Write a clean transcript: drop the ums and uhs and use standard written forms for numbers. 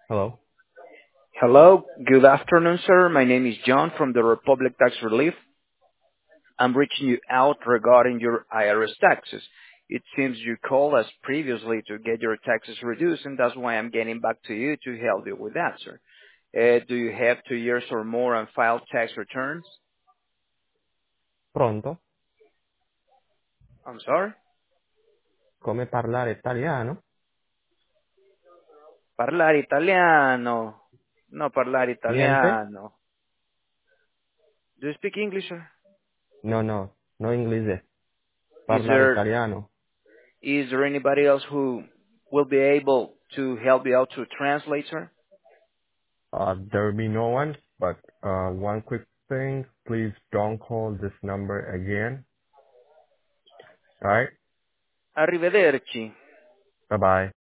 Hello. Hello, good afternoon, sir. My name is John from the Republic Tax Relief. I'm reaching you out regarding your IRS taxes. It seems you called us previously to get your taxes reduced, and that's why I'm getting back to you to help you with that, sir. Do you have 2 years or more on filed tax returns? Pronto? I'm sorry? Come parlare italiano? Parlare italiano. No parlare Niente? italiano. Do you speak English, sir? No, no. No inglese. Is Parlare there italiano. is there anybody else who will be able to help you out to translate, sir? There will be no one, but one quick thing. Please don't call this number again. Alright? Arrivederci. Bye-bye.